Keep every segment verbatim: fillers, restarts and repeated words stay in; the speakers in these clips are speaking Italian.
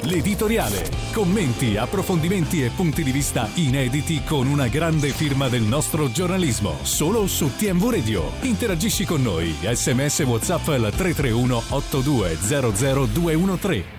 L'editoriale. Commenti, approfondimenti e punti di vista inediti con una grande firma del nostro giornalismo. Solo su T M V Radio. Interagisci con noi. Sms WhatsApp al tre tre uno otto due zero zero due uno tre.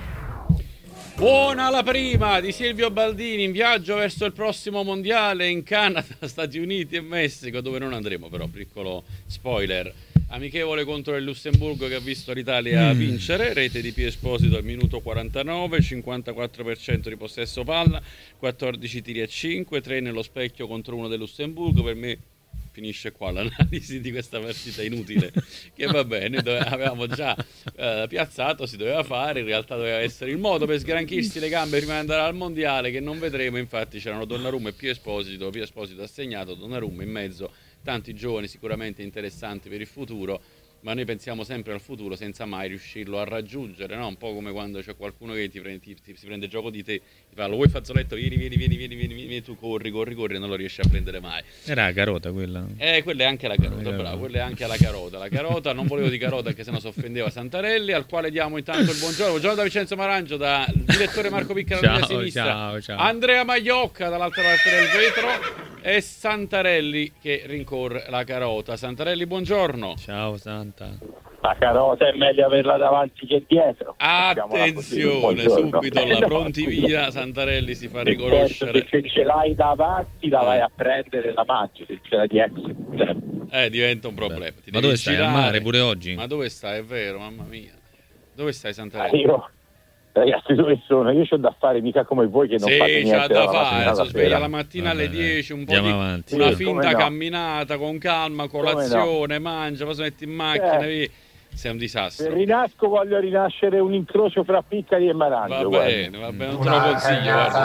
Buona la prima di Silvio Baldini in viaggio verso il prossimo mondiale in Canada, Stati Uniti e Messico, dove non andremo però, piccolo spoiler. Amichevole contro il Lussemburgo che ha visto l'Italia mm. vincere, rete di Pio Esposito al minuto quarantanove, cinquantaquattro per cento di possesso palla, quattordici tiri a cinque, tre nello specchio contro uno del Lussemburgo. Per me finisce qua l'analisi di questa partita inutile, che va bene, dove avevamo già eh, piazzato, si doveva fare, in realtà doveva essere il modo per sgranchirsi le gambe prima di andare al mondiale, che non vedremo. Infatti c'erano Donnarumma e Pio Esposito, Pio Esposito ha segnato, Donnarumma in mezzo, tanti giovani sicuramente interessanti per il futuro, ma noi pensiamo sempre al futuro senza mai riuscirlo a raggiungere, no? Un po' come quando c'è qualcuno che ti prende, ti, ti, si prende gioco di te, ti fa: lo vuoi fazzoletto, vieni vieni vieni vieni vieni, vieni, vieni tu corri corri corri e non lo riesci a prendere mai. Era la carota quella? Eh, quella è anche la carota, bravo, quella è anche la carota. La carota, non volevo di carota perché sennò si offendeva Santarelli, al quale diamo intanto il buongiorno. Buongiorno da Vincenzo Marangio, da direttore Marco Piccara della sinistra, ciao, ciao. Andrea Magliocca dall'altra parte del vetro e Santarelli che rincorre la carota. Santarelli, buongiorno. Ciao Santa. La carota è meglio averla davanti che dietro. Attenzione, subito la pronti via, Santarelli si fa riconoscere. Se ce l'hai davanti la vai a prendere, la mangi, se ce l'hai dietro. Eh, diventa un problema. Ti Ma dove stai? Girare. Al mare pure oggi? Ma dove stai? È vero, mamma mia. Dove stai, Santarelli? Ah, io, ragazzi, dove sono? Io c'ho da fare, mica come voi che non sì, fate niente. Sì, c'ha da fare, sono sveglia la mattina alle dieci, un po' di avanti. una sì, finta no. camminata con calma, colazione, no. mangia, poi si mette in macchina, eh. sei un disastro. Se rinasco voglio rinascere un incrocio fra Piccari e Marangio. Va bene, va bene, non te lo consiglio,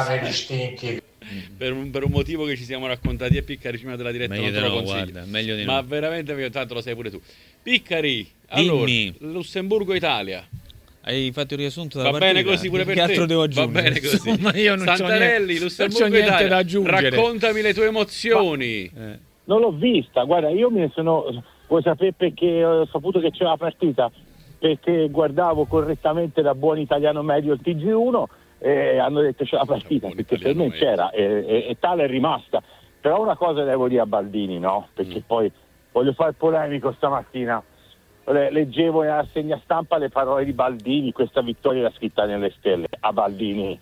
guarda. Per un, per un motivo che ci siamo raccontati a Piccari prima della diretta, meglio non te lo no, consiglio. Guarda, meglio di ma no. veramente, tanto lo sai pure tu. Piccari, allora, Dimmi. Lussemburgo-Italia. Hai fatto il riassunto della Va partita? bene così pure per che te. altro devo aggiungere? Va bene così. Insomma, io non Santarelli, Lussemburgo-Italia, da aggiungere. Raccontami le tue emozioni. Ma, eh. Non l'ho vista, guarda, io me ne sono... Vuoi sapere perché ho saputo che c'era la partita? Perché guardavo correttamente da buon italiano medio il T G uno e hanno detto c'è la partita, perché per me c'era e, e, e tale è rimasta. Però una cosa devo dire a Baldini, no? Perché mm. poi voglio fare polemico stamattina. Leggevo nella rassegna stampa le parole di Baldini, questa vittoria era scritta nelle stelle. A Baldini,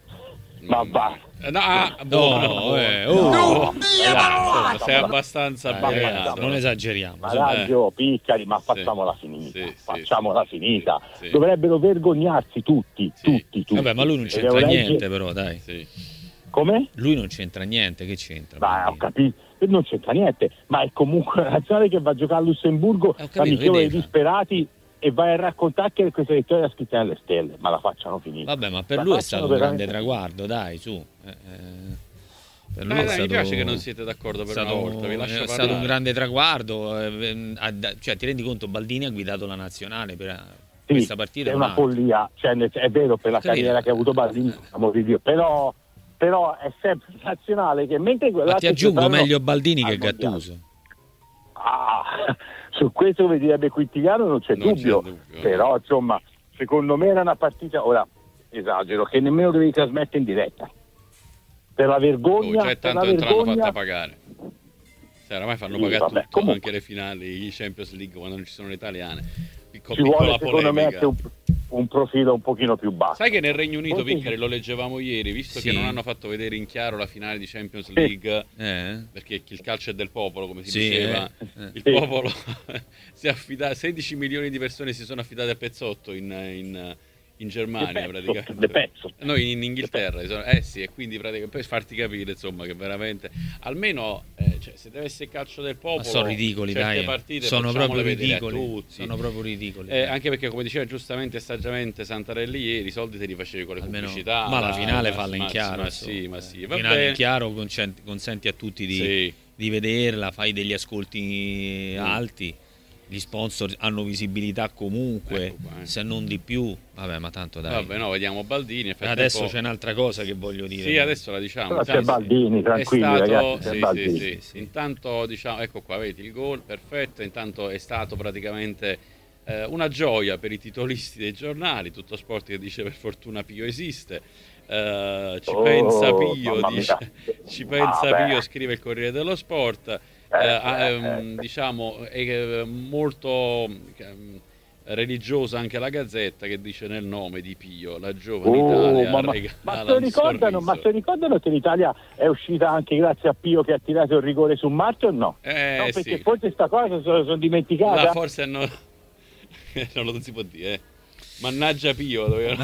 ma va. No, ah, no, no, no, eh, oh, no, no, no, sei abbastanza eh, non esageriamo. Marangio, eh. Piccari, ma facciamola sì, finita, sì, facciamola sì, finita. Sì. Dovrebbero vergognarsi tutti, sì. tutti, tutti. Vabbè, ma lui non c'entra Devo niente, leggere... però, dai. Sì. Come? Lui non c'entra niente, che c'entra? Ma ho capito, non c'entra niente, ma è comunque una nazionale che va a giocare a Lussemburgo, amichevole dei disperati, e vai a raccontare che questa vittoria è scritta nelle stelle, ma la facciano finita. Vabbè, ma per la lui è stato un veramente... grande traguardo, dai, su. Eh, eh, per lui dai, è dai, stato... mi piace che non siete d'accordo per stato... una volta, vi lascio è parlare. stato un grande traguardo, eh, eh, cioè ti rendi conto, Baldini ha guidato la nazionale per sì, questa partita. È una un'altra. follia, cioè, è vero, per la Carina. carriera che ha avuto Baldini, amore di Dio, però, però è sempre nazionale che mentre ma ti aggiungo fanno... meglio Baldini che Gattuso. Ah, su questo come direbbe Quintiliano non c'è non dubbio, c'è dubbio, però insomma secondo me era una partita, ora esagero, che nemmeno dovevi trasmettere in diretta per la vergogna, oh, cioè, per tanto la entrano vergogna... fatta pagare, cioè, oramai fanno sì, pagare vabbè, tutto, comunque... anche le finali, i Champions League quando non ci sono le italiane. Picco, ci piccola vuole secondo polemica. me anche un, un profilo un pochino più basso. Sai che nel Regno Unito, Poi... Piccari, lo leggevamo ieri, visto sì. che non hanno fatto vedere in chiaro la finale di Champions League, eh. perché il calcio è del popolo, come si sì, diceva, eh. Eh. il sì. popolo si è affidato, sedici milioni di persone si sono affidate a pezzotto in, in, in Germania, de praticamente. De pezzo. No, in, in Inghilterra, eh sì, e quindi praticamente per farti capire, insomma, che veramente, almeno, eh, cioè, se deve essere calcio del popolo, ma sono ridicoli, certe dai, partite sono proprio ridicoli, tutti. sono proprio ridicoli. Eh, anche perché, come diceva giustamente e saggiamente Santarelli ieri, i soldi te li facevi con le almeno, pubblicità. ma la finale ma, falla in ma, chiaro. Ma sì, ma sì, la finale in chiaro consenti, consenti a tutti di, sì. di vederla, fai degli ascolti mm. alti. Gli sponsor hanno visibilità comunque, ecco qua, eh. se non di più. Vabbè, ma tanto dai. Vabbè, no, vediamo Baldini. Adesso c'è un'altra cosa che voglio dire. Sì, adesso la diciamo. Però c'è Baldini, tranquilli, stato... ragazzi, sì, Baldini. sì, sì, sì. Intanto, diciamo, ecco qua, vedi il gol, perfetto. Intanto è stato praticamente eh, una gioia per i titolisti dei giornali, Tutto Sport che dice per fortuna Pio esiste, eh, ci Oh, pensa Pio, mamma dice, mia. ci pensa Ah, Pio, beh. scrive il Corriere dello Sport, eh, Eh, ehm, eh, diciamo è eh, molto ehm, religiosa anche la Gazzetta che dice nel nome di Pio la giovane Oh, Italia ma, ma, regala ma se un ricordano, ma sorriso. se ricordano che l'Italia è uscita anche grazie a Pio che ha tirato il rigore su Marcio o no? Eh, no, perché sì. forse sta cosa sono, sono dimenticata. La forse no, non lo si può dire, eh. Mannaggia Pio, doveva...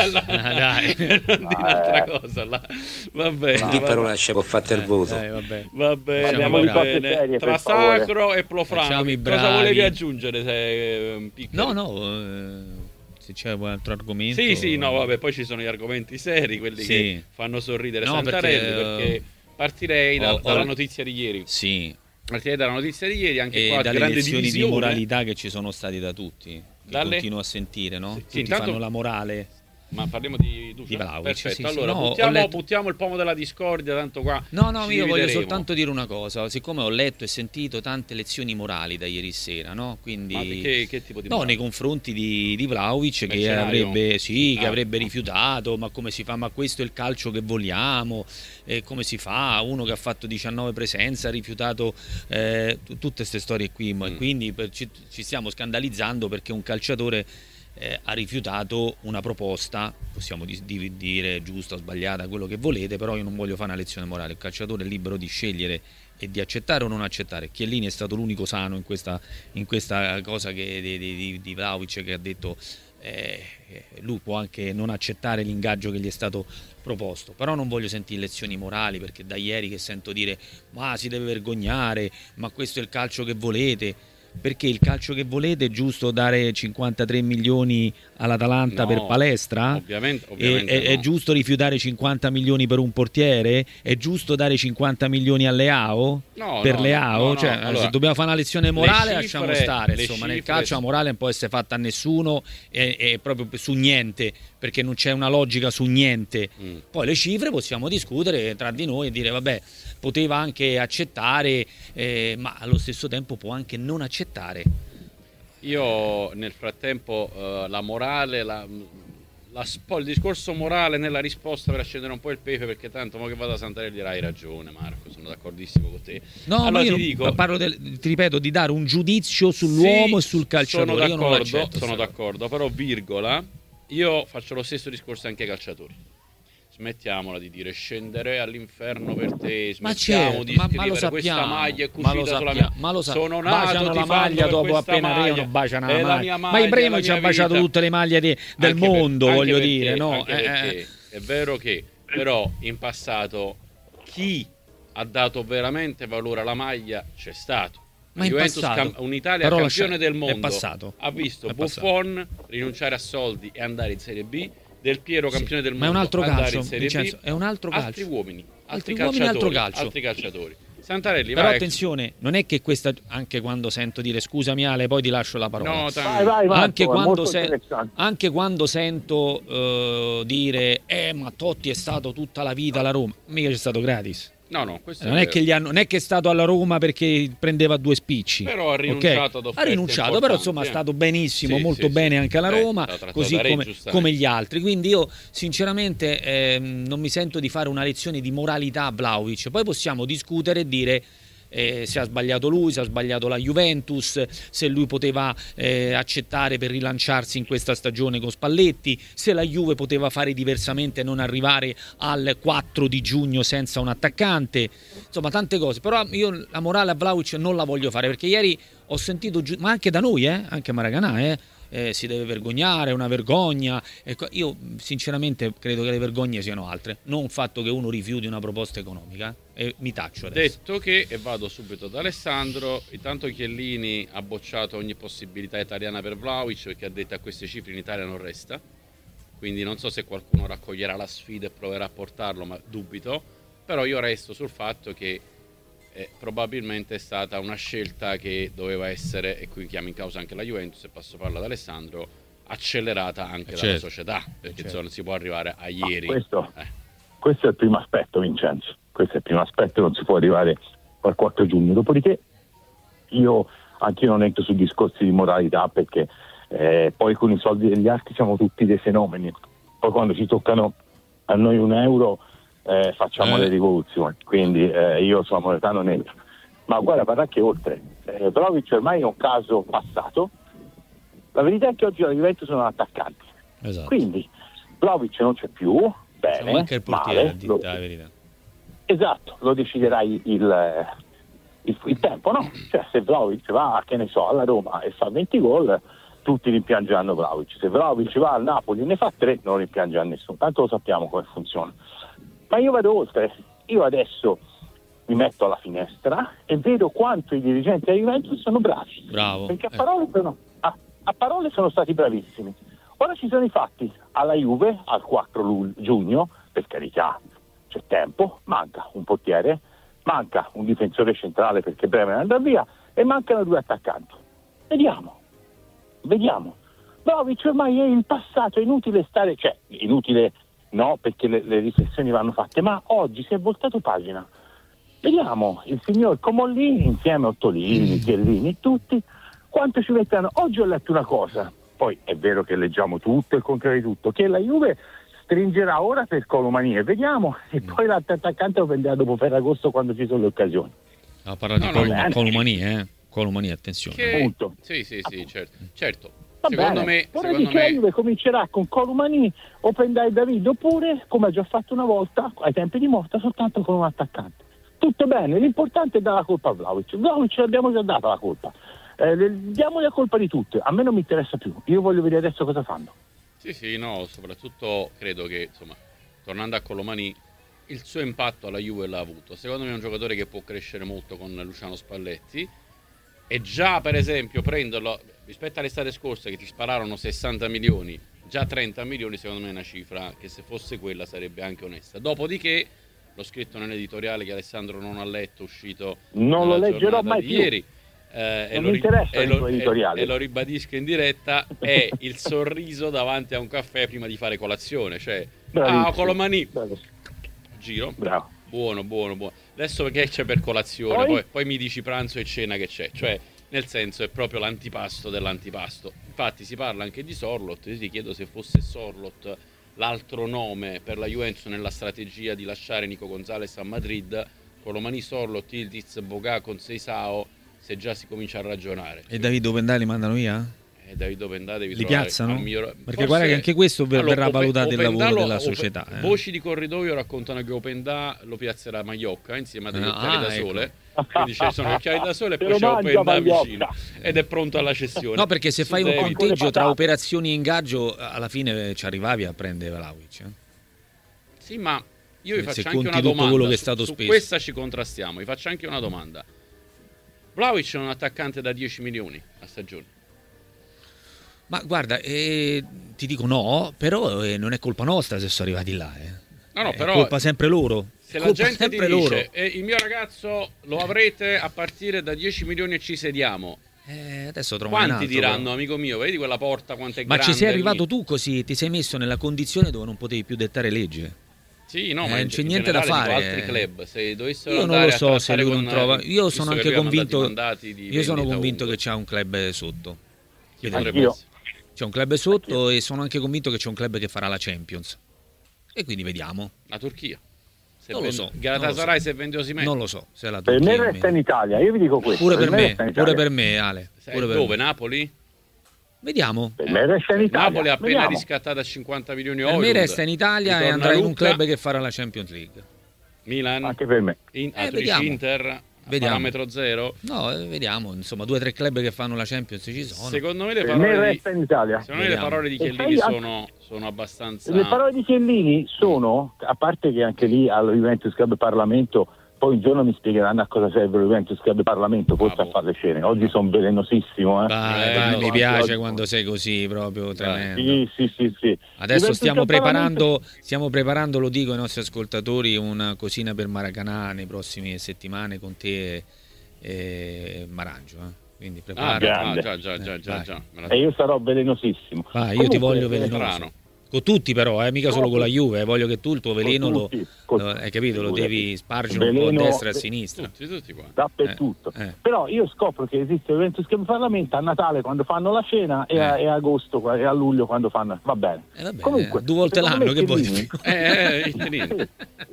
dai. non dire un'altra cosa. La... Va bene, No, va... parolacce può fatte il voto. Dai, vabbè. va bene, Parliamo va di cose bene. serie, Tra per favore. Sacro e Profano, Facciamo i cosa bravi. volevi aggiungere? Se, um, No, no, eh, se c'è un altro argomento. Sì, sì, no, vabbè, poi ci sono gli argomenti seri, quelli Sì. che fanno sorridere No, Santarelli, perché, perché, partirei da- ho- dalla ho- notizia di ieri. Sì, Partirei dalla notizia di ieri, anche e qua dalle grande lezioni divisione. di moralità che ci sono stati da tutti. Che Dalle? continuo a sentire, no? Sì, sì, Tutti intanto- fanno la morale. Ma parliamo di Dusan? Di Vlahovic, Perfetto, sì, sì. allora No, ho buttiamo, letto- buttiamo il pomo della discordia, tanto qua No, no, ci io voglio divideremo. soltanto dire una cosa. Siccome ho letto e sentito tante lezioni morali da ieri sera, no? Quindi Ma che, che tipo di no, morale? nei confronti di, di Vlahovic che Mercenario? avrebbe, sì, che Ah. avrebbe rifiutato, ma come si fa? Ma questo è il calcio che vogliamo, e come si fa? Uno che ha fatto diciannove presenze ha rifiutato eh, t- tutte queste storie qui, ma Mm. quindi per- ci, ci stiamo scandalizzando perché un calciatore eh, ha rifiutato una proposta, possiamo di- di- dire giusta o sbagliata, quello che volete, però io non voglio fare una lezione morale. Il calciatore è libero di scegliere e di accettare o non accettare. Chiellini è stato l'unico sano in questa, in questa cosa che, di, di, di Vlahovic, che ha detto eh, lui può anche non accettare l'ingaggio che gli è stato proposto, però non voglio sentire lezioni morali, perché da ieri che sento dire ma si deve vergognare, ma questo è il calcio che volete. Perché il calcio che volete è giusto dare cinquantatré milioni all'Atalanta No, per palestra? ovviamente- E- ovviamente è, è no. giusto rifiutare cinquanta milioni per un portiere? È giusto dare cinquanta milioni alle A O? No, per no, le no, A O? no, no. Cioè, Allora, se dobbiamo fare una lezione morale, le lasciamo cifre- stare. le Insomma, nel cifre- calcio la morale non può essere fatta a nessuno e, e proprio su niente, perché non c'è una logica su niente. Mm. Poi le cifre possiamo discutere tra di noi e dire vabbè, poteva anche accettare, eh, ma allo stesso tempo può anche non accettare. Io nel frattempo eh, la morale, la, la spo- il discorso morale nella risposta per accendere un po' il pepe, perché tanto mo che vado a Santarelli dirà hai ragione Marco, sono d'accordissimo con te. No, allora ma io ti non- dico, parlo del, ti ripeto, di dare un giudizio sull'uomo sì, e sul calciatore. Sono Io non d'accordo, l'accetto, sono sta d'accordo, però virgola, io faccio lo stesso discorso anche ai calciatori. Smettiamola di dire scendere all'inferno per te, Ma smettiamo certo, di ma- ma scrivere lo questa sappiamo, maglia è ma lo cucita sulla sappiamo, mia... ma lo sa- sono baciano nato la tifando maglia per dopo questa appena maglia, arrivano, baciano è la la maglia. mia Ma maglia, Ibrahimovic è la ha mia baciato vita. tutte le maglie di- del Anche per- mondo, anche voglio perché- dire, no? anche Eh, perché eh. è vero che però in passato chi ha dato veramente valore alla maglia c'è stato. Ma in Juventus passato. cam- un'Italia Però campione lascia- del è mondo passato. ha visto È passato. Buffon rinunciare a soldi e andare in Serie B, Del Piero Sì, campione del ma è mondo, un altro andare calcio, in Serie Vincenzo, B, è un altro altri calcio. uomini, altri, Altri uomini, calciatori, altro calcio. altri calciatori. Santarelli, Però vai. attenzione, non è che questa, anche quando sento dire scusami Ale, poi ti lascio la parola. No, tanto- Vai, vai, Marco, anche, è quando molto se- interessante. anche quando sento eh, dire eh ma Totti è stato tutta la vita alla Roma, mica c'è stato gratis. No, no, questo Non è, vero. che gli hanno, non è che è stato alla Roma perché prendeva due spicci. Però ha ok? rinunciato ad Ha offerte rinunciato, però importanti, insomma è eh. stato benissimo, Sì, molto sì, bene sì. anche alla Beh, Roma, l'ha trattato così da re, come, giustamente. come gli altri. Quindi io sinceramente ehm, non mi sento di fare una lezione di moralità a Vlahovic. Poi possiamo discutere e dire eh, se ha sbagliato lui, se ha sbagliato la Juventus, se lui poteva eh, accettare per rilanciarsi in questa stagione con Spalletti, se la Juve poteva fare diversamente e non arrivare al quattro di giugno senza un attaccante, insomma tante cose. Però io la morale a Vlahovic non la voglio fare, perché ieri ho sentito, giu- ma anche da noi, eh, anche a Maracanã, eh, eh, si deve vergognare, è una vergogna. Ecco, io sinceramente credo che le vergogne siano altre, non il fatto che uno rifiuti una proposta economica, eh, e mi taccio adesso. Detto che, e vado subito ad Alessandro, intanto Chiellini ha bocciato ogni possibilità italiana per Vlahovic perché ha detto a queste cifre in Italia non resta, quindi non so se qualcuno raccoglierà la sfida e proverà a portarlo, ma dubito. Però io resto sul fatto che eh, probabilmente è stata una scelta che doveva essere, e qui chiamo in causa anche la Juventus e passo palla ad Alessandro, accelerata anche Eh, dalla certo. società, perché certo. insomma, non si può arrivare a ieri. Questo, Eh. questo è il primo aspetto, Vincenzo. Questo è il primo aspetto, non si può arrivare al quattro giugno. Dopodiché io anche io non entro su discorsi di moralità, perché eh, poi con i soldi degli altri siamo tutti dei fenomeni, poi quando ci toccano a noi un euro eh, facciamo eh. le rivoluzioni, quindi eh, io sono moretano nero. Ma guarda, parla anche oltre, eh, Vlahovic ormai è un caso passato, la verità è che oggi la Juventus sono attaccanti, Esatto. quindi Vlahovic non c'è più, bene, Siamo anche il portiere, male, a dire lo, la verità. esatto, lo deciderà il, il, il, il tempo, no? Cioè se Vlahovic va, che ne so, alla Roma e fa venti gol, tutti rimpiangeranno Vlahovic, se Vlahovic va al Napoli e ne fa tre, non rimpiangerà nessuno, tanto lo sappiamo come funziona. Ma io vado oltre, io adesso mi metto alla finestra e vedo quanto i dirigenti della Juventus sono bravi. Bravo. Perché a Eh. parole, sono, a, a parole sono stati bravissimi. Ora ci sono i fatti. Alla Juve, al quattro lu- giugno, per carità, c'è tempo, manca un portiere, manca un difensore centrale perché Bremer andrà via e mancano due attaccanti. Vediamo, vediamo. Vlahovic ormai è il passato, è inutile stare, cioè inutile no, perché le, le riflessioni vanno fatte, ma oggi si è voltato pagina. Vediamo il signor Comollini insieme a Ottolini, Chiellini, tutti, quanto ci metteranno. Oggi ho letto una cosa, poi è vero che leggiamo tutto, il contrario di tutto, che la Juve stringerà ora per Colomani, vediamo, e poi l'altro attaccante lo prenderà dopo Ferragosto quando ci sono le occasioni. No, parla di No, no, Colum- bene. Colomani, eh. Colomani, attenzione. Che... Punto. Sì, sì, sì, certo. certo. Va Secondo bene. me, Vorrei secondo dire che la me Juve comincerà con Colomani o prendere David, oppure, come ha già fatto una volta, ai tempi di Motta, soltanto con un attaccante. Tutto bene, l'importante è dare la colpa a Vlahovic. Vlahovic l'abbiamo già data la colpa. Eh, le- diamo la colpa di tutte, a me non mi interessa più, io voglio vedere adesso cosa fanno. Sì, sì, no, soprattutto credo che, insomma, tornando a Colomani, il suo impatto alla Juve l'ha avuto. Secondo me è un giocatore che può crescere molto con Luciano Spalletti e già, per esempio, prenderlo rispetto all'estate scorsa che ti spararono sessanta milioni, già trenta milioni secondo me è una cifra che se fosse quella sarebbe anche onesta. Dopodiché, l'ho scritto nell'editoriale che Alessandro non ha letto, uscito Non lo nella leggerò giornata mai di più. ieri. Eh, e, Non lo, mi ri- interessa e, il lo, tuo e- editoriale. e lo ribadisco in diretta, è il sorriso davanti a un caffè prima di fare colazione, cioè Bravissimo. ah, Colomani, Bravo. giro, Bravo. buono, buono, buono. Adesso perché c'è per colazione, Poi? poi, poi mi dici pranzo e cena che c'è, cioè nel senso è proprio l'antipasto dell'antipasto. Infatti si parla anche di Sorloth, io ti chiedo se fosse Sorloth l'altro nome per la Juventus nella strategia di lasciare Nico Gonzalez a Madrid, Colomani, Sorloth, Ildiz, Bogà con Seisao, se già si comincia a ragionare. E Davido Pendà li mandano via? Eh, Davido Pendà devi Li trovare piazzano? al miglior- Perché Forse- guarda che anche questo ver- Allora, verrà Ope- valutato il Opendà lavoro lo- della Ope- società. eh. Voci di corridoio raccontano che Opendà lo piazzerà a Maiocca insieme a degli Ah, occhiali da ecco. sole. Quindi ci sono gli occhiali da sole e Se poi lo c'è mangia Opendà Maiocca. vicino ed è pronto alla cessione. No, perché se Su fai un David. conteggio tra patate. operazioni e ingaggio, alla fine ci arrivavi a prendere Vlahovic. eh. Sì, ma io vi Se faccio conti anche una tutto domanda. quello che è su- stato su speso. questa ci contrastiamo. Vi faccio anche una domanda. Vlahovic è un attaccante da dieci milioni a stagione. Ma guarda, eh, ti dico no, però eh, non è colpa nostra se sono arrivati là. Eh. No, no, È però colpa sempre loro. se la Colpa gente ti sempre dice loro. "Eh, il mio ragazzo lo avrete a partire da dieci milioni e ci sediamo", Eh, adesso trovo un quanti altro, diranno, però. amico mio, vedi quella porta quanto è Ma grande ci sei lì? arrivato tu così, ti sei messo nella condizione dove non potevi più dettare legge. Sì, no, Eh, ma non in- c'è in niente da generale dico fare. altri club, se dovessero Io non andare lo a so se trattare lui non con- trova. Io sono visto anche che lui ha mandato convinto. i mandati di Io sono vendita convinto ovunque. che c'è un club sotto. Chi Vedremo. potrebbe Anch'io. essere? C'è un club sotto e sono anche convinto che c'è un club che farà la Champions. E quindi vediamo. La Turchia. Se Non lo vende- so, Galatasaray non lo so. se vende Osimhen. Non lo so se la Per me Turchia resta in Italia, io vi dico questo. Pure per me, resta in pure Italia. per me, Ale. Sai Pure per dove? me. Napoli? Vediamo. Per me resta in Italia. Napoli ha appena Vediamo. riscattato a cinquanta milioni Per me Højlund. resta in Italia e Ritorna andrà in un Lucca, club che farà la Champions League. Milan, Anche per me. in, Eh, Atrici vediamo. Inter, a Vediamo. parametro zero. No, eh, vediamo. Insomma, due o tre club che fanno la Champions ci sono. Secondo me le Per me parole di, resta in Italia. secondo me le Vediamo. parole di E Chiellini sai, sono, sono abbastanza... Le parole di Chiellini sono, a parte che anche lì allo Juventus Club Parlamento, poi un giorno mi spiegheranno a cosa serve lo Juventus Club Parlamento, forse Bravo. a fare le cene. Oggi sono velenosissimo, eh. Vai, Eh, vai, no, mi oggi- piace oggi- quando sei così, proprio tremendo. Sì, sì, sì, sì. Adesso Juventus stiamo Club Parlamento- preparando, stiamo preparando, lo dico ai nostri ascoltatori, una cosina per Maracanã nei prossime settimane con te e, e Marangio. eh. Quindi Ah, prepara. grande. ah, già, già, già, già, Vai. già. Me la- E io sarò velenosissimo. Vai, io ti Comunque, voglio eh, velenoso. Strano. Con tutti però, eh, mica solo con la Juve, eh, voglio che tu il tuo veleno lo, con, lo hai capito, lo devi spargere un po' a destra e a sinistra. Tutti, tutti qua. Dappertutto. Eh, eh. Però io scopro che esiste Juventus che Parlamento a Natale quando fanno la cena e, a, Eh. e a agosto e a luglio quando fanno. Va bene. Eh, va bene, Comunque, due volte secondo l'anno, me che vuoi di Chiellini- più? Eh, eh, niente.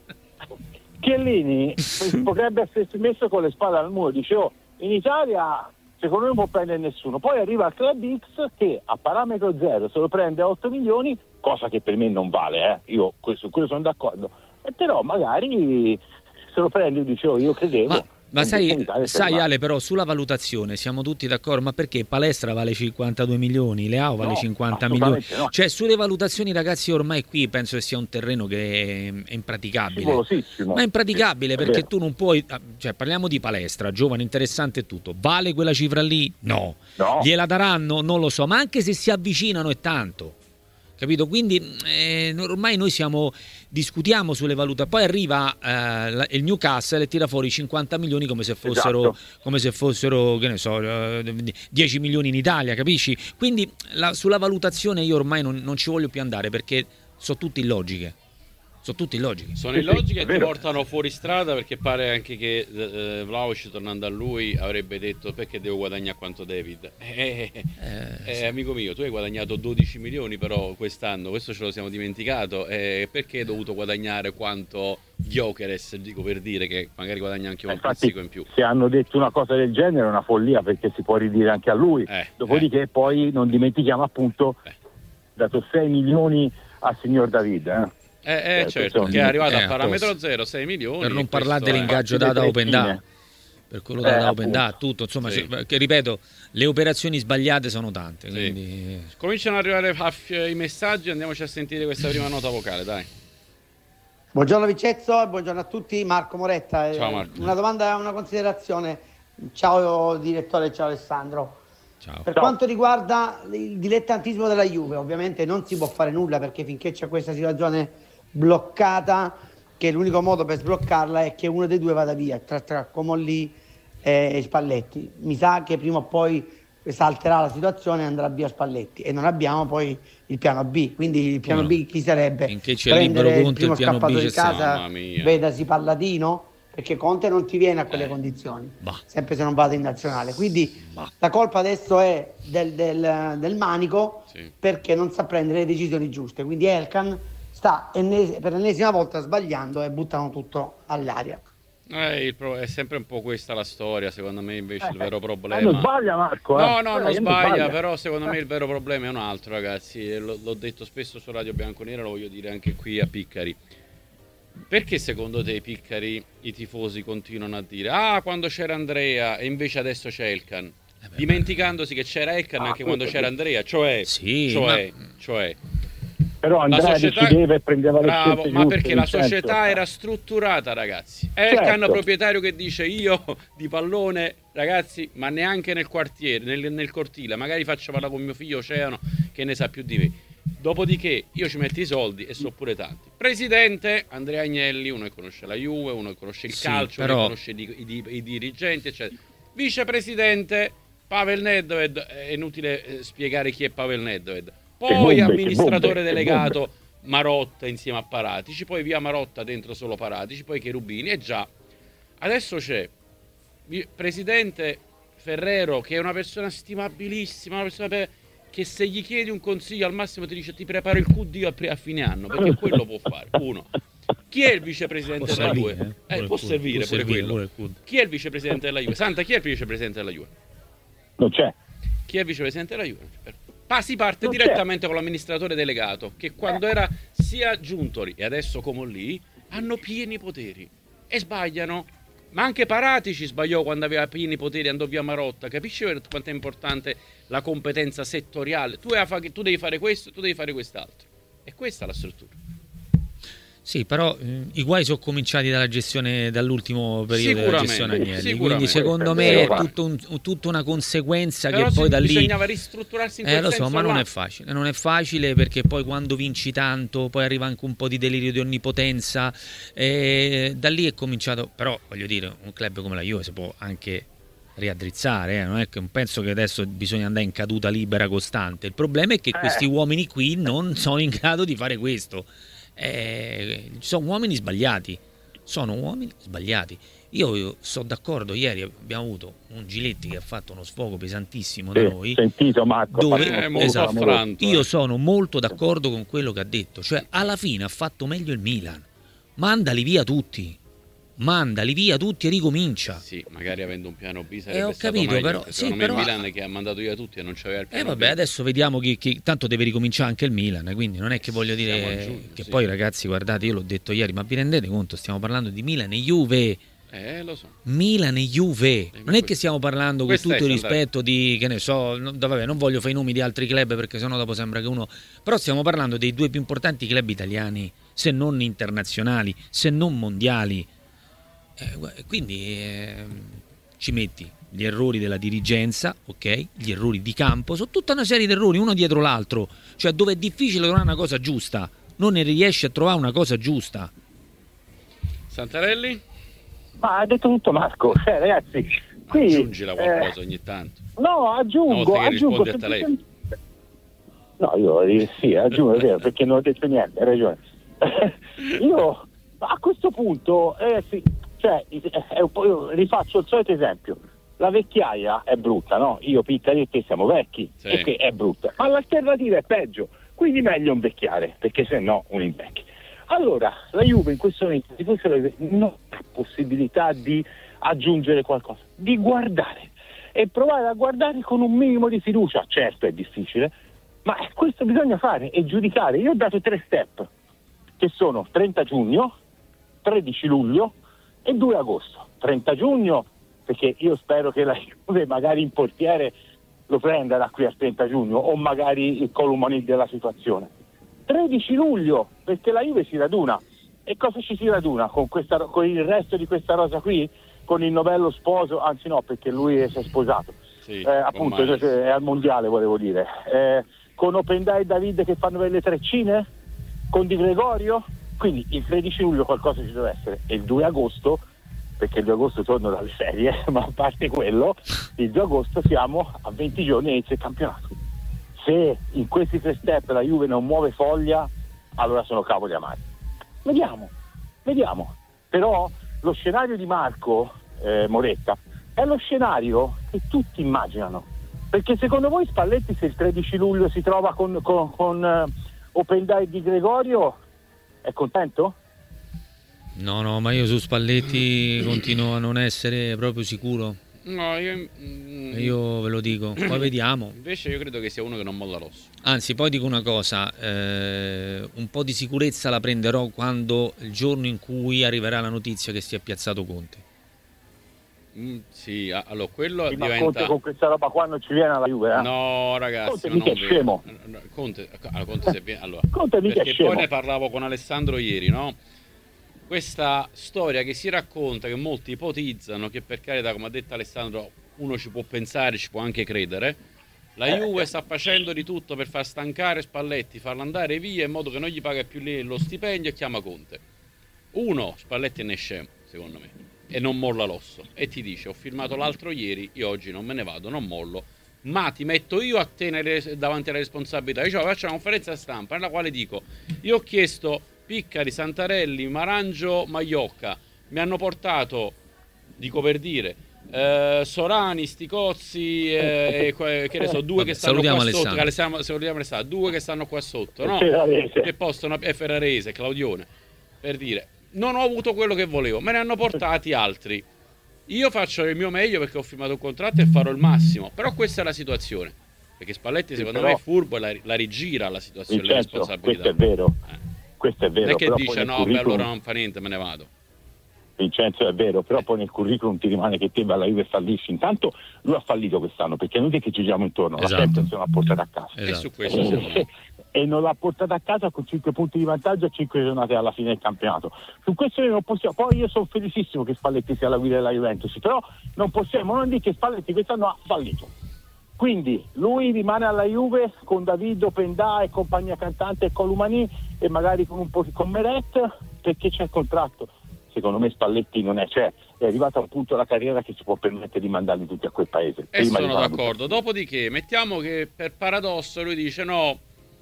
Chiellini potrebbe essersi messo con le spalle al muro, dice oh, in Italia secondo me non può prendere nessuno, poi arriva il Club X che a parametro zero se lo prende a otto milioni, cosa che per me non vale, eh. Io su quello sono d'accordo, e però magari se lo prende e dice oh, io credevo. Ma, ma in sai, Italia sai ferma. Ale, però sulla valutazione siamo tutti d'accordo, ma perché Palestra vale cinquantadue milioni, Leao vale No, cinquanta milioni, assolutamente no. cioè sulle valutazioni ragazzi ormai qui penso che sia un terreno che è, è impraticabile, Scivolosissimo. ma è impraticabile È perché vero. tu non puoi, cioè parliamo di Palestra, giovane, interessante e tutto, vale quella cifra lì? No, No. gliela daranno? Non lo so, ma anche se si avvicinano è tanto. Capito? Quindi eh, ormai noi siamo discutiamo sulle valutazioni, poi arriva eh, la- il Newcastle e tira fuori cinquanta milioni come se fossero, Esatto. come se fossero che ne so, eh, dieci milioni in Italia, capisci? Quindi la- sulla valutazione io ormai non, non ci voglio più andare perché sono tutte illogiche. Sono tutte illogiche. Sono Sì, sì, illogiche è e ti vero. portano fuori strada perché pare anche che eh, Vlahovic tornando a lui avrebbe detto perché devo guadagnare quanto David. Eh, eh, Eh, eh, amico mio, tu hai guadagnato dodici milioni però quest'anno, questo ce lo siamo dimenticato, eh, perché hai dovuto guadagnare quanto Gyökeres, dico per dire che magari guadagna anche un Infatti, pizzico in più. se hanno detto una cosa del genere è una follia perché si può ridire anche a lui. Eh, Dopodiché poi non dimentichiamo appunto Eh. dato sei milioni al signor David. Eh. Eh, eh, Eh, certo, questo- che è arrivato eh, a parametro apposta. zero, sei milioni. per non e parlare questo è- dell'ingaggio Infatti, dato a le Open treccine. Da, per quello dato Eh, da Open Da, appunto. tutto, insomma, Sì. se- che ripeto, le operazioni sbagliate sono tante, Sì. quindi Cominciano ad arrivare a f- i messaggi, andiamoci a sentire questa prima nota vocale, dai. Buongiorno Viccezzo e buongiorno a tutti, Marco Moretta. Eh, Ciao, Marco. Una domanda e una considerazione. Ciao direttore, ciao Alessandro. ciao. Per Ciao. quanto riguarda il dilettantismo della Juve, ovviamente non si può fare nulla perché finché c'è questa situazione bloccata, che l'unico modo per sbloccarla è che uno dei due vada via, tra, tra Comolli e Spalletti. Mi sa che prima o poi salterà la situazione e andrà via Spalletti e non abbiamo poi il piano B, quindi il piano No. B chi sarebbe? Finché c'è libero Prendere il Conte, primo il piano B scappato c'è di casa, Mamma mia. vedasi Palladino, perché Conte non ti viene a quelle Eh. condizioni, Bah. sempre se non vado in nazionale, quindi Bah. la colpa adesso è del, del- del manico Sì. perché non sa prendere le decisioni giuste, quindi Elkan sta ennes- per l'ennesima volta sbagliando e buttano tutto all'aria. Eh, il pro- è sempre un po' questa la storia, secondo me invece il Eh, vero eh, problema... non sbaglia Marco. eh. No, no, Guarda non che sbaglia, però secondo me il vero problema è un altro, ragazzi. E lo- l'ho detto spesso su Radio Bianconera, lo voglio dire anche qui a Piccari. Perché secondo te, Piccari, i tifosi continuano a dire ah, quando c'era Andrea e invece adesso c'è Elkan? Dimenticandosi che c'era Elkan Ah, anche quando questo c'era sì. Andrea, cioè, Sì, cioè, ma- cioè Però la Andrea società decideva e prendeva le bravo, scelte ma giuste, perché la Vincenzo. società era strutturata, ragazzi. Elkan, Certo. proprietario, che dice io di pallone, ragazzi, ma neanche nel quartiere, nel, nel cortile, magari faccio parlare con mio figlio Oceano che ne sa più di me. Dopodiché io ci metto i soldi e so pure tanti. Presidente Andrea Agnelli, uno che conosce la Juve, uno che conosce il Sì, calcio, però- uno che conosce i, i- i dirigenti, eccetera. Vicepresidente Pavel Nedved, è inutile eh, spiegare chi è Pavel Nedved. Che Poi bombe, che amministratore bombe, che delegato bombe. Marotta insieme a Paratici, poi via Marotta dentro solo Paratici, poi Cherubini e già. Adesso c'è vi- presidente Ferrero che è una persona stimabilissima, una persona per- che se gli chiedi un consiglio al massimo ti dice ti preparo il Q D a, pre- a fine anno, perché quello può fare. Uno. Chi è il vicepresidente Può della servire, Juve? eh. Eh, Pure può il Q D, servire può pure servire quello. pure il Q D. Chi è il vicepresidente della Juve? Santa, chi è il vicepresidente della Juve? Non c'è. Chi è il vicepresidente della Juve? Pa- si parte Non c'è. direttamente con l'amministratore delegato che quando era sia Giuntoli e adesso Comolli hanno pieni poteri e sbagliano, ma anche Paratici sbagliò quando aveva pieni poteri, andò via Marotta. Capisci quanto è importante la competenza settoriale? Tu, hai a fa- tu devi fare questo, tu devi fare quest'altro, e questa è la struttura. Sì, però eh, i guai sono cominciati dalla gestione, dall'ultimo periodo della Sicuramente, gestione Agnelli, quindi sicuramente. secondo me Vero, è va. tutto un- tutta una conseguenza Però che poi si- da lì... bisognava ristrutturarsi in quel Eh lo so, senso ma non là. è facile, non è facile perché poi quando vinci tanto, poi arriva anche un po' di delirio di onnipotenza, e da lì è cominciato, però voglio dire, un club come la Juve si può anche riaddrizzare, eh? Non è che non penso che adesso bisogna andare in caduta libera costante. Il problema è che questi uomini qui non sono in grado di fare questo. Eh, sono uomini sbagliati, sono uomini sbagliati. Io, io sono d'accordo, ieri abbiamo avuto un Giletti che ha fatto uno sfogo pesantissimo da Sì, noi. sentito Marco, Dove, è molto esatto, affranto, io eh. sono molto d'accordo con quello che ha detto, cioè alla fine ha fatto meglio il Milan. Mandali via tutti. Mandali via tutti e ricomincia. Sì, magari avendo un piano B sarebbe Eh, ho stato capito, meglio, però- perché sì, secondo me però- il Milan che ha mandato via tutti e non c'aveva il E piano eh vabbè, B. adesso vediamo chi, chi tanto deve ricominciare anche il Milan, quindi non è che voglio Siamo a dire giugno, che sì. poi ragazzi, guardate, io l'ho detto ieri, ma vi rendete conto, stiamo parlando di Milan e Juve. Eh, lo so. Milan e Juve, non è che stiamo parlando con Questa tutto è il Sandra. rispetto di, che ne so, no, vabbè, non voglio fare i nomi di altri club perché sennò dopo sembra che uno, però stiamo parlando dei due più importanti club italiani, se non internazionali, se non mondiali. Eh, gu- quindi eh, ci metti gli errori della dirigenza, ok? Gli errori di campo, sono tutta una serie di errori, uno dietro l'altro, cioè dove è difficile trovare una cosa giusta, non ne riesci a trovare una cosa giusta. Santarelli? Ma ha detto tutto Marco, cioè, ragazzi, qui Aggiungila qualcosa eh, ogni tanto. no, Una aggiungo, volta che aggiungo rispondi a semplicemente- No, io eh, sì, aggiungo, è vero, perché non ho detto niente, hai ragione. Io a questo punto eh, sì, cioè, è un po', io rifaccio il solito esempio. La vecchiaia è brutta, no? Io, Piccari e te siamo vecchi, Sì. e che è brutta. Ma l'alternativa è peggio, quindi meglio invecchiare, perché se no un invecchia. Allora, la Juve in questo momento di questo non ha possibilità di aggiungere qualcosa, di guardare e provare a guardare con un minimo di fiducia. Certo è difficile, ma questo bisogna fare e giudicare. Io ho dato tre step, che sono trenta giugno, tredici luglio e due agosto. trenta giugno, perché io spero che la Juve magari in portiere lo prenda da qui al trenta giugno, o magari il Colomani della situazione. tredici luglio, perché la Juve si raduna. E cosa ci si raduna? Con, questa, con il resto di questa rosa qui? Con il novello sposo? Anzi no, perché lui si è sposato. Sì, Eh, appunto, ormai. cioè, è al mondiale, volevo dire. Eh, con Opendai e David che fanno le treccine? Con Di Gregorio? Quindi il tredici luglio qualcosa ci deve essere. E il due agosto, perché il due agosto torno dalle ferie, ma a parte quello, il due agosto siamo a venti giorni e inizia il campionato. Se in questi tre step la Juve non muove foglia, allora sono cavoli amari. Vediamo, vediamo. Però lo scenario di Marco eh, Moretta è lo scenario che tutti immaginano. Perché secondo voi Spalletti, se il tredici luglio si trova con, con, con uh, Opendai e Di Gregorio, è contento? No, no, ma io su Spalletti continuo a non essere proprio sicuro. No, io, mm, Io ve lo dico, poi vediamo. invece io credo che sia uno che non molla l'osso. Anzi, poi dico una cosa, eh, un po' di sicurezza la prenderò quando il giorno in cui arriverà la notizia che si è piazzato Conte. Mm, sì, ah, allora quello Sì, ma diventa... Conte con questa roba qua non ci viene alla Juve, eh? No, ragazzi, Conte ma mica non è vero. scemo. No, Conte, allora, Conte se viene, allora, Conte mica è perché scemo. poi ne parlavo con Alessandro ieri, no? Questa storia che si racconta, che molti ipotizzano, che per carità, come ha detto Alessandro, uno ci può pensare, ci può anche credere. La Juve sta facendo di tutto per far stancare Spalletti, farlo andare via in modo che non gli paga più lì lo stipendio e chiama Conte. Uno, Spalletti ne è scemo, secondo me, e non molla l'osso. E ti dice, ho firmato l'altro ieri, io oggi non me ne vado, non mollo, ma ti metto io a te nelle- davanti alla responsabilità. Io faccio una conferenza stampa nella quale dico, io ho chiesto Piccari, Santarelli, Marangio, Maiocca, mi hanno portato, dico per dire, eh, Sorani, Sticozzi, eh, e que- che ne so, due Vabbè, che stanno salutiamo qua sotto, Alessandro. che Alessandro- salutiamo Alessandro, due che stanno qua sotto, no? Ferrarese. Che possono, e Ferrarese, Claudione, per dire, non ho avuto quello che volevo, me ne hanno portati altri. Io faccio il mio meglio perché ho firmato un contratto e farò il massimo, però questa è la situazione, perché Spalletti secondo però- me è furbo e la, la rigira la situazione, la Vincenzo, responsabilità. questo è vero. Eh. Questo è vero. Non è che però poi dice nel no, beh, curriculum- allora non fa niente, me ne vado. Vincenzo, è vero, però poi nel curriculum ti rimane che te vai alla Juve e fallisci. Intanto lui ha fallito quest'anno, perché è inutile che ci giriamo intorno, Esatto. la Champions non l'ha portata a casa. E Esatto. su questo siamo... E, e non l'ha portata a casa con cinque punti di vantaggio a cinque giornate alla fine del campionato. Su questo noi non possiamo. Poi io sono felicissimo che Spalletti sia alla guida della Juventus, però non possiamo non dire che Spalletti quest'anno ha fallito. Quindi lui rimane alla Juve con David, Opendà e compagnia cantante e Colomani, e magari con un po' con Meret, perché c'è il contratto. Secondo me Spalletti non è, cioè è arrivato a un punto della carriera che si può permettere di mandarli tutti a quel paese. E Prima sono di d'accordo. Dopodiché, mettiamo che per paradosso lui dice no,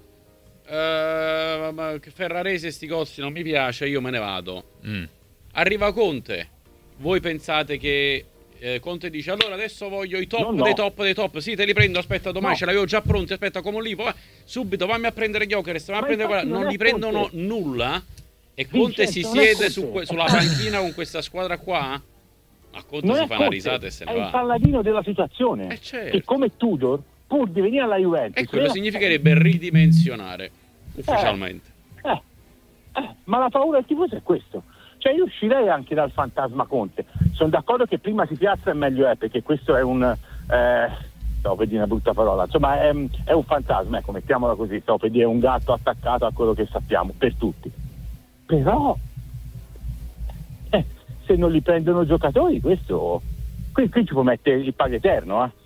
eh, ma che Ferrarese e sti cozzi non mi piace, io me ne vado. Mm. Arriva Conte, voi pensate che eh, Conte dice allora adesso voglio i top No, no. dei top dei top, sì te li prendo, aspetta domani No. ce l'avevo già pronti, aspetta come lì, va, subito vammi a prendere Gyökeres, vammi a Ma prendere quella, infatti non non gli è prendono Conte. nulla e Conte Vincenzo, si non è siede Conte. su que- sulla panchina con questa squadra qua, ma Conte Non si è fa una Conte, risata e se ne è il va. paladino della situazione. Eh, certo. Che come Tudor, pur di venire alla Juventus, E quello era- significherebbe ridimensionare ufficialmente. Eh, eh, ma la paura del tifoso è questo. Cioè io uscirei anche dal fantasma Conte. Sono d'accordo che prima si piazza e meglio è, perché questo è un eh, stavo per dire una brutta parola, insomma è, è un fantasma, ecco, mettiamola così, stavo per dire un gatto attaccato a quello che sappiamo, per tutti. Però eh, se non li prendono giocatori, questo qui, qui ci può mettere il padre eterno, eh.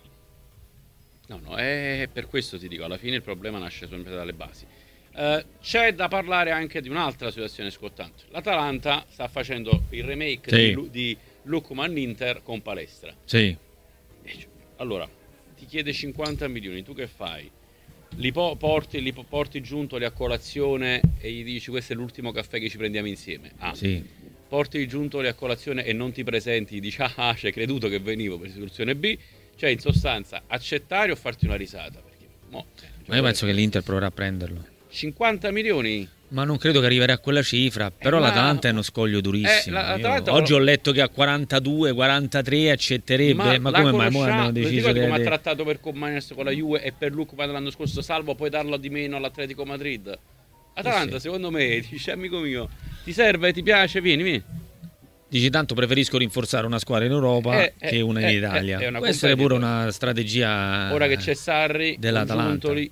No, no, è per questo ti dico, alla fine il problema nasce sempre dalle basi. Eh, c'è da parlare anche di un'altra situazione scottante. L'Atalanta sta facendo il remake Sì. di, Lu- di Lookman Inter con Palestra. Sì. E cioè, allora, ti chiede cinquanta milioni, tu che fai? Li po- porti, li po- porti Giuntoli a colazione e gli dici questo è l'ultimo caffè che ci prendiamo insieme. Ah, Sì. porti Giuntoli a colazione e non ti presenti, dici ah, ci hai creduto che venivo per soluzione B. Cioè, in sostanza, accettare o farti una risata? Perché, mo, eh, Ma io penso che l'Inter proverà a prenderlo. cinquanta milioni? Ma non credo che arriverà a quella cifra. Però Eh, ma- l'Atalanta è uno scoglio durissimo. Eh, la- Io- l'Atalanta- Oggi ho letto che a quarantadue quarantatré accetterebbe. Ma, la come mai? Mo conosciamo- hanno ti deciso ricordi che- come ha trattato per Koopmeiners con la Juve e per Lookman l'anno scorso, salvo poi darlo di meno all'Atletico Madrid? Atalanta, sì. secondo me, dice amico mio, ti serve, ti piace, vieni, vieni. Dici tanto preferisco rinforzare una squadra in Europa Eh, che eh, una in eh, Italia. eh, è una Può essere pure competitor. una strategia Ora che c'è Sarri, dell'Atalanta. Giuntoli,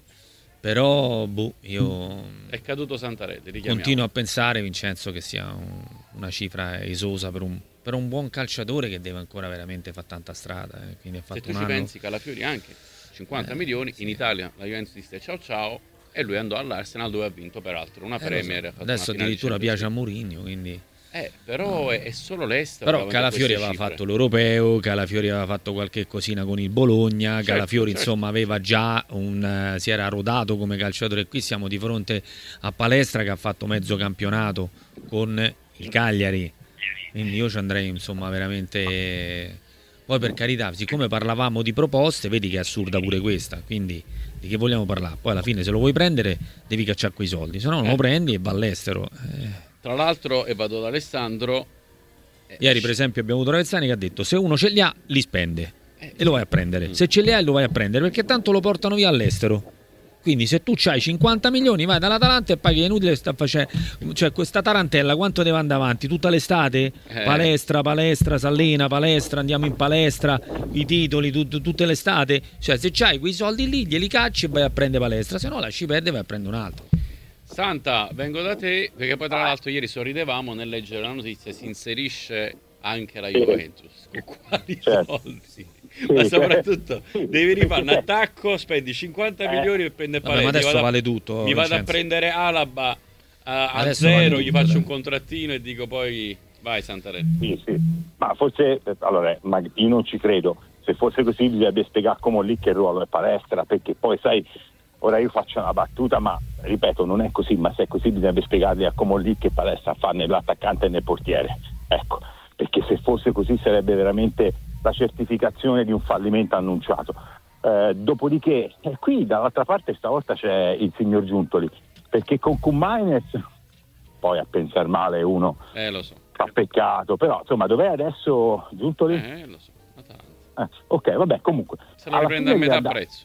Però boh, io è caduto Santarelli, richiamiamo. continuo a pensare, Vincenzo, che sia un- una cifra esosa per un, per un buon calciatore che deve ancora veramente fare tanta strada. eh. Quindi ha Se fatto tu un ci anno. pensi, Calafiori anche cinquanta milioni, in Italia la Juventus disse ciao ciao e lui andò all'Arsenal dove ha vinto peraltro una Eh, lo so. Premier. ha fatto Adesso una finale di addirittura Champions piace a League. Mourinho, quindi... Eh, però è, è solo l'Est. Però Calafiori aveva fatto l'Europeo, Calafiori aveva fatto qualche cosina con il Bologna, Certo, Calafiori certo. insomma aveva già un eh, si era rodato come calciatore. Qui siamo di fronte a Palestra che ha fatto mezzo campionato con il Cagliari, quindi io ci andrei insomma veramente. Poi per carità, siccome parlavamo di proposte, vedi che è assurda pure questa, quindi di che vogliamo parlare? Poi alla fine se lo vuoi prendere devi cacciare quei soldi, se no non Eh. lo prendi e va all'estero. Eh. Tra l'altro, e vado da Alessandro. eh, Ieri per esempio abbiamo avuto Ravezzani che ha detto se uno ce li ha li spende e lo vai a prendere, se ce li hai lo vai a prendere perché tanto lo portano via all'estero. Quindi se tu c'hai cinquanta milioni vai dall'Atalanta e paghi, è inutile sta facendo, cioè questa tarantella quanto deve andare avanti tutta l'estate? Eh. Palestra, palestra, s'allena, palestra, andiamo in palestra, i titoli tut- tutte l'estate, cioè se c'hai quei soldi lì glieli cacci e vai a prendere palestra, se no lasci perdere e vai a prendere un altro. Santa, vengo da te perché poi tra l'altro ieri sorridevamo nel leggere la notizia, si inserisce anche la Juventus. Con quali Certo. soldi? Sì, Ma certo. soprattutto Sì, devi rifare un perché- attacco, spendi cinquanta Eh. milioni per prendere Vabbè, ma Paletti. adesso vado a- vale tutto, Mi vado a Vincenzo. prendere Alaba a, a Adesso zero, vale gli tutto, faccio dai. un contrattino e dico poi vai Santarelli. Sì, sì. Ma forse, eh, allora, ma io non ci credo. Se fosse così bisognerebbe spiegare come lì che ruolo è Palestra, perché poi sai, ora io faccio una battuta, ma ripeto, non è così, ma se è così bisognerebbe spiegargli a come lì che Palestra fa nell'attaccante e nel portiere. Ecco, perché se fosse così sarebbe veramente la certificazione di un fallimento annunciato. Eh, dopodiché, eh, qui dall'altra parte stavolta c'è il signor Giuntoli, perché con Koopmeiners, poi a pensare male uno Eh, lo so. fa peccato, però insomma dov'è adesso Giuntoli? Eh, lo so. Atalanta. Eh, ok, vabbè, comunque Se la alla riprende fine a metà gliela ha prezzo.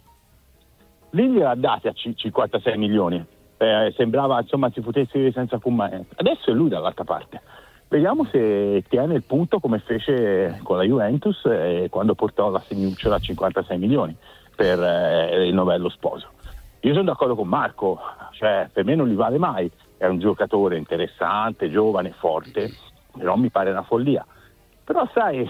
da- lì gliela ha dati a c- cinquantasei milioni. Eh, sembrava insomma si potesse senza Koopmeiners. Adesso è lui dall'altra parte. Vediamo se tiene il punto come fece con la Juventus eh, quando portò la Segnucciola a cinquantasei milioni per eh, il novello sposo. Io sono d'accordo con Marco, cioè per me non li vale mai, è un giocatore interessante, giovane, forte, però mi pare una follia. Però sai,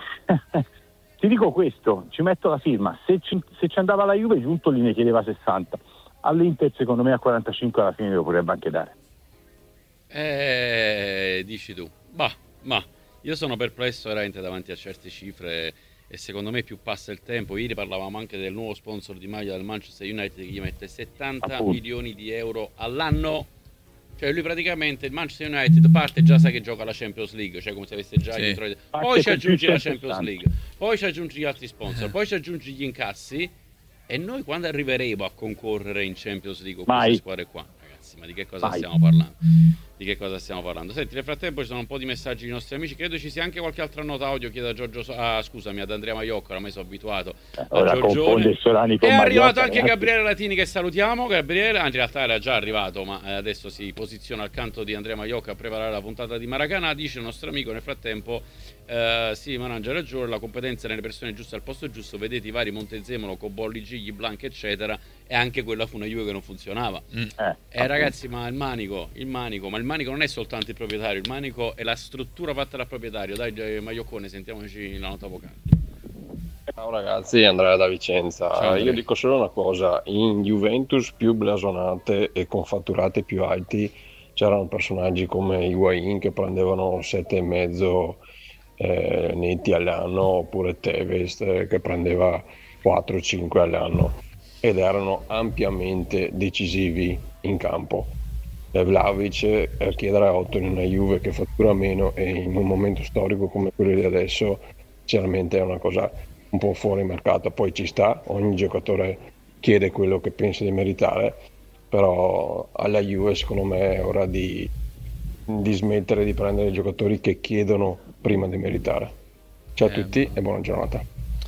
ti dico questo, ci metto la firma, se ci, se ci andava la Juve Giuntoli ne chiedeva sessanta, all'Inter secondo me a quarantacinque alla fine lo potrebbe anche dare. Eh, dici tu. Bah, ma Io sono perplesso veramente davanti a certe cifre e secondo me più passa il tempo. Ieri parlavamo anche del nuovo sponsor di maglia del Manchester United che gli mette settanta milioni di euro all'anno. Cioè lui praticamente, il Manchester United parte già sa che gioca la Champions League, cioè come se avesse già Sì. dietro, poi ci aggiungi la Champions League, poi ci aggiungi gli altri sponsor, poi ci aggiungi gli incassi e noi quando arriveremo a concorrere in Champions League con queste squadre qua? Ragazzi, ma di che cosa Mai. stiamo parlando? Di che cosa stiamo parlando? Senti, nel frattempo ci sono un po' di messaggi dei nostri amici, credo ci sia anche qualche altra nota audio, chiedo a Giorgio, so- ah scusami, ad Andrea Maiocca, ormai sono abituato a Ora confonde Solani con è arrivato Maiocca, anche ragazzi. Gabriele Latini che salutiamo. Gabriele, anzi in realtà era già arrivato, ma eh, adesso si posiziona accanto di Andrea Maiocca a preparare la puntata di Maracanã. Dice il nostro amico nel frattempo, eh, sì, Mangia ragione, la competenza nelle persone giuste al posto giusto, vedete i vari Montezemolo, Cobolli, Gigli, Blanc eccetera, e anche quella fu una Juve che non funzionava. Mm. Eh, Eh ragazzi, ma il manico, il manico, ma il manico non è soltanto il proprietario, il manico è la struttura fatta dal proprietario. Dai Maioccone, sentiamoci la nota vocale. Ciao ragazzi, Andrea da Vicenza. Ciao, Andrea. Io dico solo una cosa: in Juventus più blasonate e con fatturati più alti c'erano personaggi come Higuain che prendevano sette e mezzo eh, netti all'anno, oppure Tevez eh, che prendeva quattro cinque all'anno ed erano ampiamente decisivi in campo. E Vlahovic eh, chiedere a otto in una Juve che fattura meno e in un momento storico come quello di adesso sinceramente è una cosa un po' fuori mercato. Poi ci sta, ogni giocatore chiede quello che pensa di meritare, però alla Juve secondo me è ora di, di smettere di prendere giocatori che chiedono prima di meritare. Ciao a Eh, tutti e buona giornata.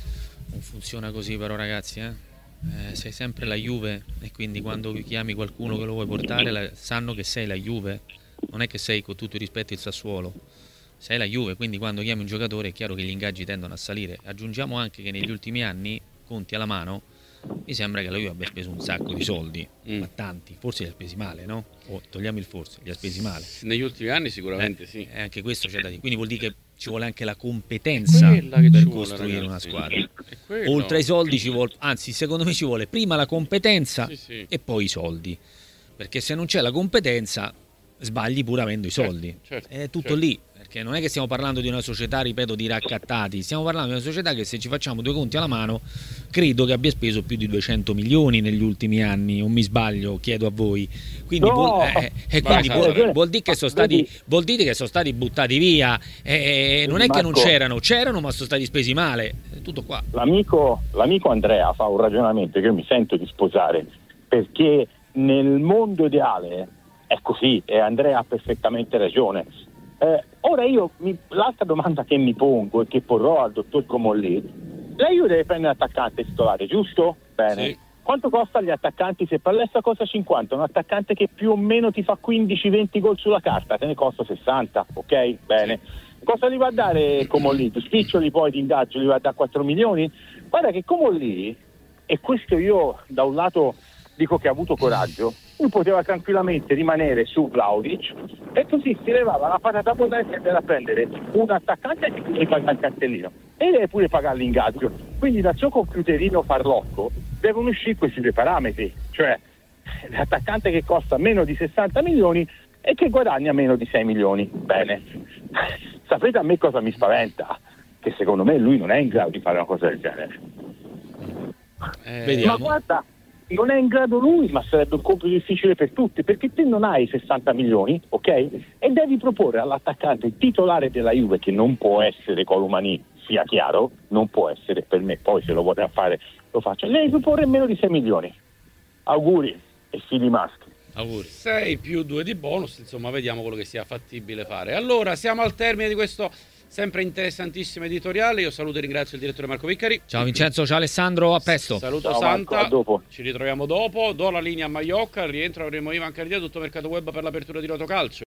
Non funziona così però ragazzi, eh? Eh, sei sempre la Juve e quindi quando chiami qualcuno che lo vuoi portare la- sanno che sei la Juve, non è che sei, con tutto il rispetto, il Sassuolo, sei la Juve, quindi quando chiami un giocatore è chiaro che gli ingaggi tendono a salire. Aggiungiamo anche che negli ultimi anni, conti alla mano, mi sembra che la Juve abbia speso un sacco di soldi, Mm. ma tanti, forse li ha spesi male, no? O togliamo il forse, li ha spesi male. Negli ultimi anni sicuramente Eh, sì. E anche questo c'è da dire, quindi vuol dire che ci vuole anche la competenza Quella che per ci vuole, costruire una ragazzi. squadra. È quello. Oltre ai soldi ci vuole, anzi secondo me ci vuole prima la competenza Sì, sì. e poi i soldi, perché se non c'è la competenza sbagli pure avendo i Certo, soldi. certo, È tutto certo. lì, perché non è che stiamo parlando di una società, ripeto, di raccattati, stiamo parlando di una società che se ci facciamo due conti alla mano credo che abbia speso più di duecento milioni negli ultimi anni, o mi sbaglio, chiedo a voi. Quindi, No! vuol, eh, eh, quindi Vai, vuol, vai. vuol dire che sono Vedi- stati, vuol dire che sono stati buttati via, eh, non è che non Marco- c'erano, c'erano ma sono stati spesi male, è tutto qua. L'amico, l'amico Andrea fa un ragionamento che io mi sento di sposare, perché nel mondo ideale è così e Andrea ha perfettamente ragione. Eh, ora io, mi- l'altra domanda che mi pongo e che porrò al dottor Comolli, lei io deve prendere l'attaccante titolare, giusto? Bene. Sì. Quanto costa gli attaccanti? Se Pallessa costa cinquanta, un attaccante che più o meno ti fa quindici venti gol sulla carta, te ne costa sessanta, ok? Bene. Cosa gli va a dare Comolli? Spiccioli poi di ingaggio gli va a dare quattro milioni? Guarda che Comolli, e questo io da un lato dico che ha avuto coraggio, lui poteva tranquillamente rimanere su Vlahovic e così si levava la patata potente e andare a prendere un attaccante che deve pagare il cartellino e deve pure pagare l'ingaggio. Quindi dal suo computerino farlocco devono uscire questi due parametri, cioè l'attaccante che costa meno di sessanta milioni e che guadagna meno di sei milioni. Bene. Sapete a me cosa mi spaventa? Che secondo me lui non è in grado di fare una cosa del genere. Eh, Vediamo. Ma guarda, non è in grado lui, ma sarebbe un compito difficile per tutti, perché te non hai sessanta milioni, ok? E devi proporre all'attaccante titolare della Juve, che non può essere Colomani, sia chiaro, non può essere per me, poi se lo vorrà fare lo faccio, le devi proporre meno di sei milioni. Auguri e figli maschi. Auguri. sei più due di bonus, insomma vediamo quello che sia fattibile fare. Allora siamo al termine di questo sempre interessantissimo editoriale. Io saluto e ringrazio il direttore Marco Viccari. Ciao Vincenzo, ciao Alessandro, a presto. Saluto Ciao, Marco, Santa, a dopo. ci ritroviamo dopo. Do la linea a Maiocca, al rientro avremo Ivan Caridia, tutto mercato web per l'apertura di Rotocalcio.